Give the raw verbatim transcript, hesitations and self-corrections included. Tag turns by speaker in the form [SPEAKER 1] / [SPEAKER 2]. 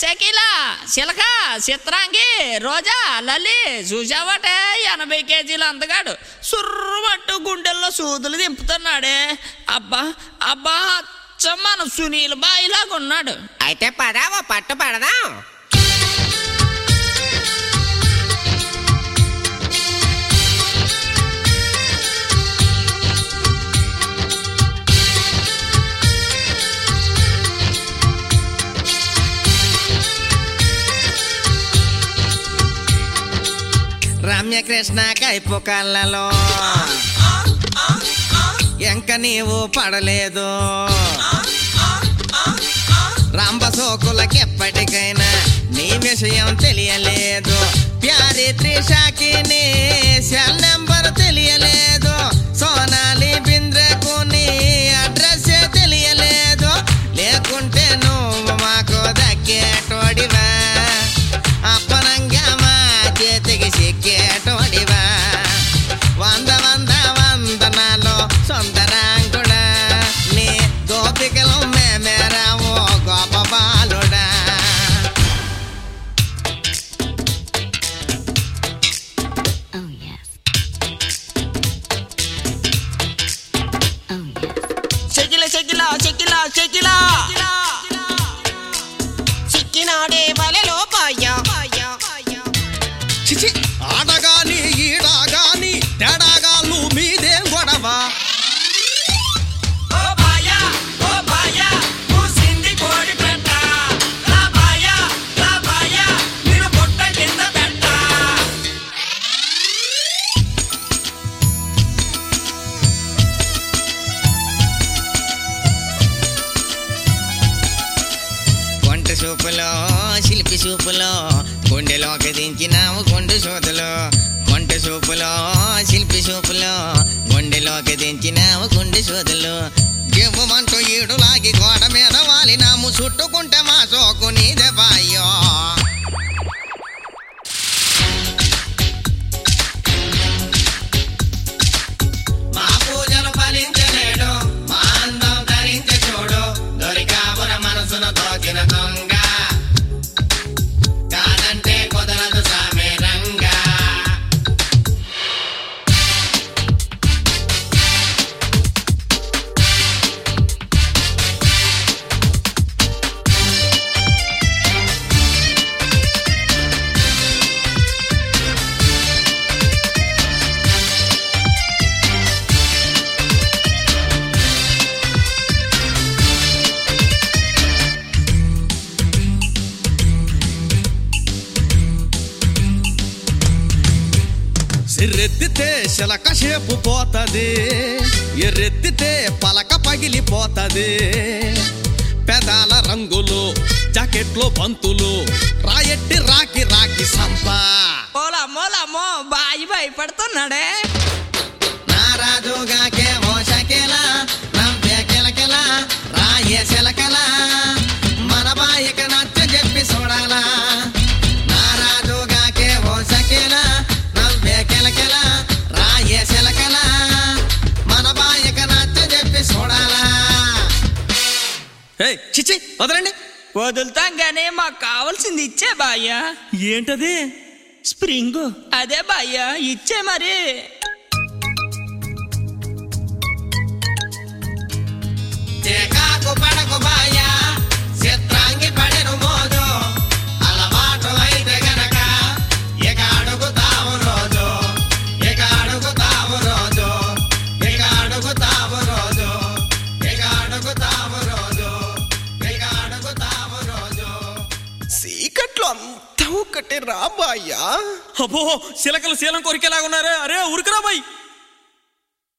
[SPEAKER 1] షకీల శిలక చిత్రాంగి రోజా లలి చూసావటే ఎనభై కేజీలు అందగాడు సుర్రమట్టు గుండెల్లో సూదులు దింపుతున్నాడే. అబ్బా అబ్బా అచ్చ మన సునీల్ బాయిలాగా ఉన్నాడు.
[SPEAKER 2] అయితే పదావో పట్టు పడదాం. రమ్యకృష్ణ కైపు కళ్ళలో ఎంక నీవు పడలేదు. రంభసోకులకెప్పటికైనా నీ విషయం తెలియలేదు. ప్యారి త్రిషాకి నీ సెల్ నెంబర్ తెలియలేదు. సోనాలి బింద్రకు నీ అడ్రస్ తెలియలేదు. లేకుంటే నువ్వు మాకు దక్కేటోడివా, అప్పనంగా మా చేతికి సిక్కేటోడివా. వంద వంద వందనాలు సుందరాంగుడా, నీ గోపికలు మేమేరావు గోప బాలుడా.
[SPEAKER 1] షకిల షకిల షకిల షకిల
[SPEAKER 2] చిక్కినాడే వలలో పాయ్యా.
[SPEAKER 3] చిచి ఆడగాని ఈడగాని తేడాగాళ్ళు మీదేం గొడవ.
[SPEAKER 2] కొంట సూపులో శిల్పి సూపులో గుండెలోకి దించినావు గుండు సోదులో. కొంట సూపులో శిల్పి సూపులో గుండెలోకి దించినావు గుండె సోదులు. గివ్వమంటూ ఈడులాగి గోడ మీద వాలినాము, చుట్టుకుంటే మా సోకు నీదే బాయ్యో. మా పూజలు ఫలించలేడు, మా అందం ధరించే చూడు. దొరికావుర మనసును తోచిన దొంగ, కాదంటే కుదరదు సామే రంగా.
[SPEAKER 3] సిర్రెత్తితే శలక షేపు పోతది, ఎర్రెత్తితే పలక పగిలిపోతది. పెదాల రంగులు జాకెట్లో బంతులు రాయెట్టి రాకి రాకి సంపా.
[SPEAKER 1] ఓలమ్మో లమ్మో బాయి భయపడుతున్నాడే.
[SPEAKER 2] నారాజుగాకే ఓ షకిల నవ్వే కిలకిల రాయే శిలకల మన బాయిక నచ్చ చెప్పి చూడాలా. నారాజుగాకే ఓ షకిల నవ్వే కిలకిల రాయే శిలకల మన బాయిక నచ్చ చెప్పి చూడాలా.
[SPEAKER 3] ఏయ్ చిచి వదలండి.
[SPEAKER 1] వదులుతాం గానీ మాకు కావాల్సింది ఇచ్చే బాయ్యా.
[SPEAKER 3] ఏంటది?
[SPEAKER 1] స్ప్రింగ్. అదే బాయ్యా ఇచ్చే మరి.
[SPEAKER 2] చేకాకు పడకు బాయ్యా, చిత్రాంగి పడెను మోజు. అలవాటు అయితే గనక ఇక అడుగుతావు రోజు, ఇక అడుగుతావు రోజు, ఇక అడుగుతావు రోజు, ఇక అడుగుతావు రోజు, ఇక అడుగుతావు రోజు.
[SPEAKER 3] సీకట్లో అంతా ఒకటి రాబాయ్యా. అబ్బో శిలకలు శీలం కొరికేలాగున్నారే. అరే ఉరికరా బాయ్.